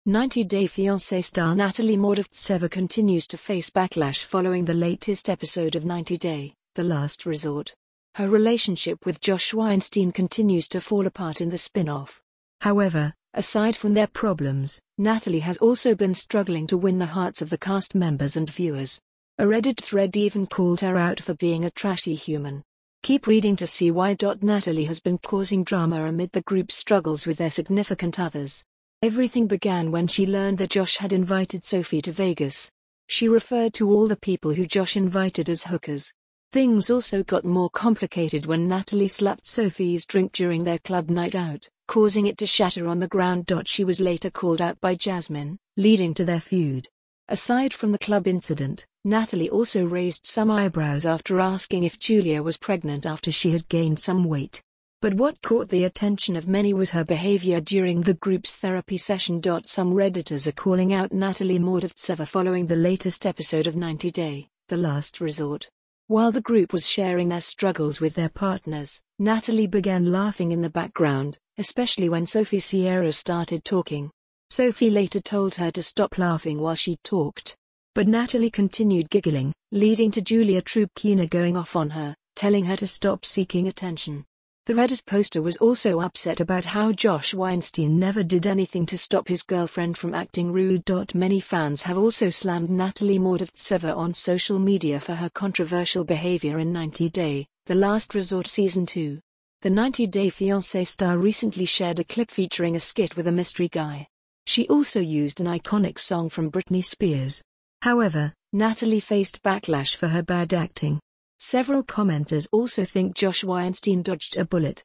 90 Day Fiancé star Natalie Mordovtseva continues to face backlash following the latest episode of 90 Day, The Last Resort. Her relationship with Josh Weinstein continues to fall apart in the spin-off. However, aside from their problems, Natalie has also been struggling to win the hearts of the cast members and viewers. A Reddit thread even called her out for being a trashy human. Keep reading to see why. Natalie has been causing drama amid the group's struggles with their significant others. Everything began when she learned that Josh had invited Sophie to Vegas. She referred to all the people who Josh invited as hookers. Things also got more complicated when Natalie slapped Sophie's drink during their club night out, causing it to shatter on the ground. She was later called out by Jasmine, leading to their feud. Aside from the club incident, Natalie also raised some eyebrows after asking if Julia was pregnant after she had gained some weight. But what caught the attention of many was her behavior during the group's therapy session. Some Redditors are calling out Natalie Mordovtseva following the latest episode of 90 Day, The Last Resort. While the group was sharing their struggles with their partners, Natalie began laughing in the background, especially when Sophie Sierra started talking. Sophie later told her to stop laughing while she talked. But Natalie continued giggling, leading to Julia Trubkina going off on her, telling her to stop seeking attention. The Reddit poster was also upset about how Josh Weinstein never did anything to stop his girlfriend from acting rude. Many fans have also slammed Natalie Mordovtseva on social media for her controversial behavior in 90 Day, The Last Resort Season 2. The 90 Day Fiancé star recently shared a clip featuring a skit with a mystery guy. She also used an iconic song from Britney Spears. However, Natalie faced backlash for her bad acting. Several commenters also think Josh Weinstein dodged a bullet,